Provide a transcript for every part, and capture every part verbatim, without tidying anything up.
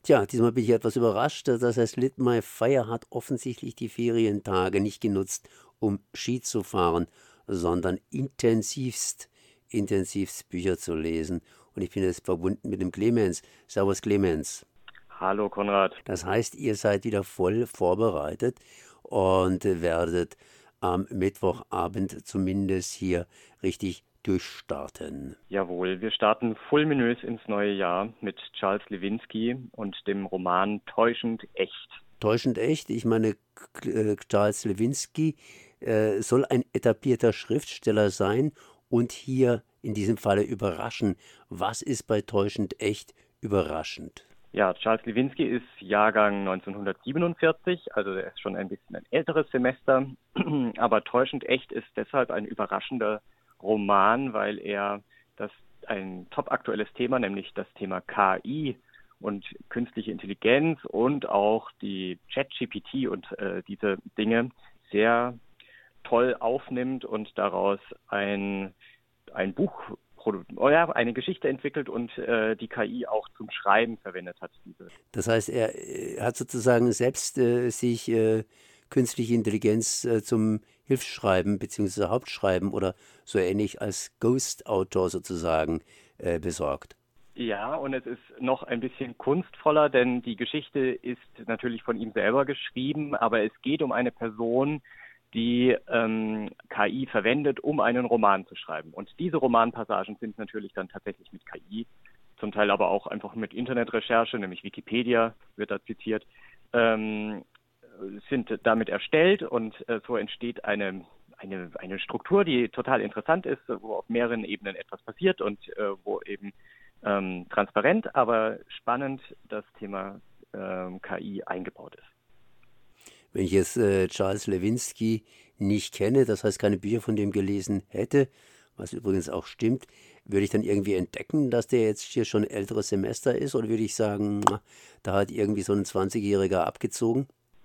Tja, diesmal bin ich etwas überrascht. Das heißt, Lit My Fire hat offensichtlich die Ferientage nicht genutzt, um Ski zu fahren, sondern intensivst, intensivst Bücher zu lesen. Und ich bin jetzt verbunden mit dem Clemens. Servus Clemens. Hallo Konrad. Das heißt, ihr seid wieder voll vorbereitet und werdet am Mittwochabend zumindest hier richtig durchstarten. Jawohl, wir starten fulminös ins neue Jahr mit Charles Lewinsky und dem Roman Täuschend echt. Täuschend echt, ich meine, K- äh, Charles Lewinsky äh, soll ein etablierter Schriftsteller sein und hier in diesem Falle überraschen. Was ist bei Täuschend echt überraschend? Ja, Charles Lewinsky ist Jahrgang neunzehnhundertsiebenundvierzig, also er ist schon ein bisschen ein älteres Semester, aber Täuschend echt ist deshalb ein überraschender Roman, weil er das ein topaktuelles Thema, nämlich das Thema K I und künstliche Intelligenz und auch die ChatGPT und äh, diese Dinge sehr toll aufnimmt und daraus ein, ein Buch, produ- oh ja, eine Geschichte entwickelt und äh, die K I auch zum Schreiben verwendet hat. Diese. Das heißt, er äh, hat sozusagen selbst äh, sich äh, künstliche Intelligenz äh, zum Hilfsschreiben bzw. Hauptschreiben oder so ähnlich als Ghost-Autor sozusagen äh, besorgt. Ja, und es ist noch ein bisschen kunstvoller, denn die Geschichte ist natürlich von ihm selber geschrieben, aber es geht um eine Person, die ähm, K I verwendet, um einen Roman zu schreiben. Und diese Romanpassagen sind natürlich dann tatsächlich mit K I, zum Teil aber auch einfach mit Internetrecherche, nämlich Wikipedia wird da zitiert, ähm, sind damit erstellt und äh, so entsteht eine, eine, eine Struktur, die total interessant ist, wo auf mehreren Ebenen etwas passiert und äh, wo eben ähm, transparent, aber spannend das Thema ähm, K I eingebaut ist. Wenn ich jetzt äh, Charles Lewinsky nicht kenne, das heißt keine Bücher von dem gelesen hätte, was übrigens auch stimmt, würde ich dann irgendwie entdecken, dass der jetzt hier schon älteres Semester ist oder würde ich sagen, na, da hat irgendwie so ein zwanzigjähriger abgezogen?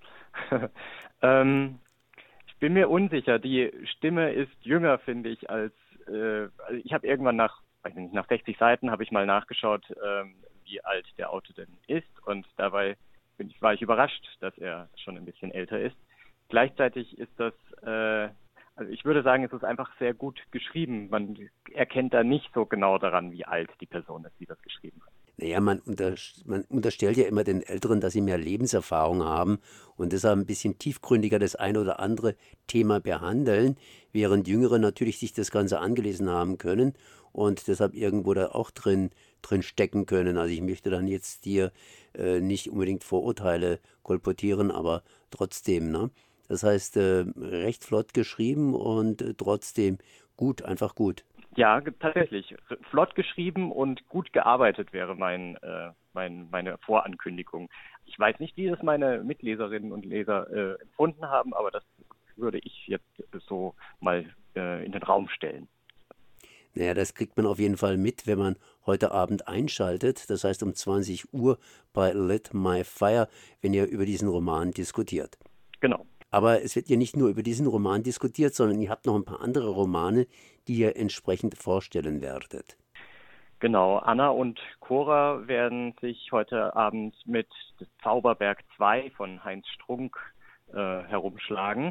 ähm, ich bin mir unsicher. Die Stimme ist jünger, finde ich, als äh, also ich habe irgendwann nach, weiß nicht, nach sechzig Seiten habe ich mal nachgeschaut, ähm, wie alt der Autor denn ist und dabei bin ich, war ich überrascht, dass er schon ein bisschen älter ist. Gleichzeitig ist das, äh, also ich würde sagen, es ist einfach sehr gut geschrieben. Man erkennt da nicht so genau daran, wie alt die Person ist, die das geschrieben hat. Naja, man, unter, man unterstellt ja immer den Älteren, dass sie mehr Lebenserfahrung haben und deshalb ein bisschen tiefgründiger das eine oder andere Thema behandeln, während Jüngere natürlich sich das Ganze angelesen haben können und deshalb irgendwo da auch drin, drin stecken können. Also ich möchte dann jetzt dir äh, nicht unbedingt Vorurteile kolportieren, aber trotzdem, ne? Das heißt, äh, recht flott geschrieben und äh, trotzdem gut, einfach gut. Ja, ge- tatsächlich. R- Flott geschrieben und gut gearbeitet wäre mein, äh, mein, meine Vorankündigung. Ich weiß nicht, wie das meine Mitleserinnen und Leser äh, empfunden haben, aber das würde ich jetzt so mal äh, in den Raum stellen. Naja, das kriegt man auf jeden Fall mit, wenn man heute Abend einschaltet. Das heißt um zwanzig Uhr bei Lit My Fire, wenn ihr über diesen Roman diskutiert. Genau. Aber es wird ja nicht nur über diesen Roman diskutiert, sondern ihr habt noch ein paar andere Romane, die ihr entsprechend vorstellen werdet. Genau, Anna und Cora werden sich heute Abend mit das Zauberberg zwei von Heinz Strunk äh, herumschlagen.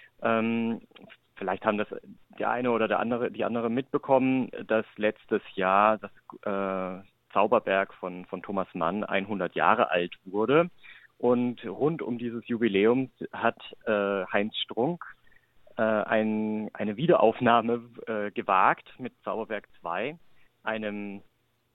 Ähm, Vielleicht haben das der eine oder der andere, die andere mitbekommen, dass letztes Jahr das äh, Zauberberg von, von Thomas Mann hundert Jahre alt wurde. Und rund um dieses Jubiläum hat äh, Heinz Strunk äh, ein, eine Wiederaufnahme äh, gewagt mit Zauberberg zwei, einem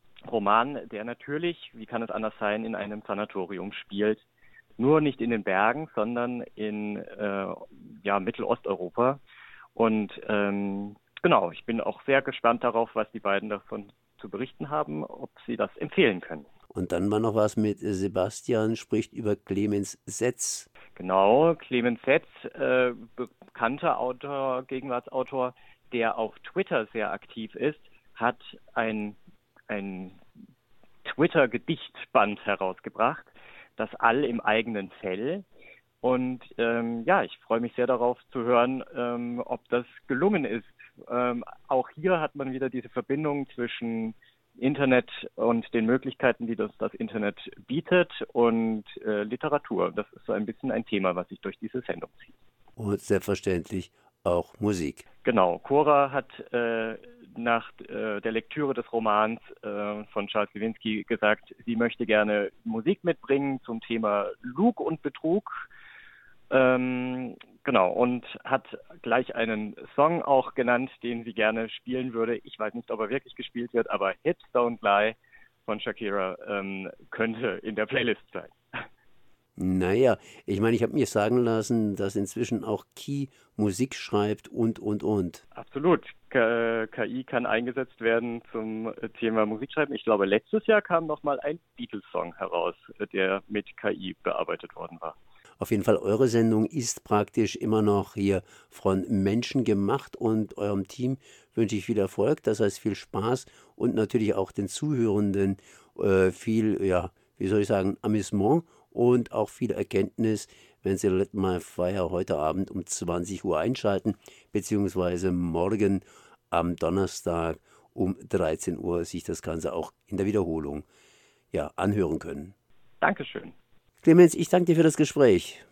Roman, der natürlich, wie kann es anders sein, in einem Sanatorium spielt. Nur nicht in den Bergen, sondern in äh, ja, Mittelosteuropa. Und ähm, genau, ich bin auch sehr gespannt darauf, was die beiden davon zu berichten haben, ob sie das empfehlen können. Und dann war noch was mit äh, Sebastian, spricht über Clemens Setz. Genau, Clemens Setz, äh, bekannter Autor, Gegenwartsautor, der auf Twitter sehr aktiv ist, hat ein, ein Twitter-Gedichtband herausgebracht, das All im eigenen Fell. Und ähm, ja, ich freue mich sehr darauf zu hören, ähm, ob das gelungen ist. Ähm, auch hier hat man wieder diese Verbindung zwischen Internet und den Möglichkeiten, die das, das Internet bietet und äh, Literatur. Das ist so ein bisschen ein Thema, was sich durch diese Sendung zieht. Und selbstverständlich auch Musik. Genau, Cora hat äh, nach äh, der Lektüre des Romans äh, von Charles Lewinsky gesagt, sie möchte gerne Musik mitbringen zum Thema Lug und Betrug. Ähm, genau, und hat gleich einen Song auch genannt, den sie gerne spielen würde. Ich weiß nicht, ob er wirklich gespielt wird, aber Hips Don't Lie von Shakira ähm, könnte in der Playlist sein. Naja, ich meine, ich habe mir sagen lassen, dass inzwischen auch Key Musik schreibt und, und, und. Absolut. K I kann eingesetzt werden zum Thema Musikschreiben. Ich glaube, letztes Jahr kam noch mal ein Beatles-Song heraus, der mit K I bearbeitet worden war. Auf jeden Fall, eure Sendung ist praktisch immer noch hier von Menschen gemacht und eurem Team wünsche ich viel Erfolg, das heißt viel Spaß und natürlich auch den Zuhörenden äh, viel, ja, wie soll ich sagen, Amüsement und auch viel Erkenntnis, wenn Sie Let My Fire heute Abend um zwanzig Uhr einschalten, beziehungsweise morgen am Donnerstag um dreizehn Uhr sich das Ganze auch in der Wiederholung ja, anhören können. Dankeschön. Clemens, ich danke dir für das Gespräch.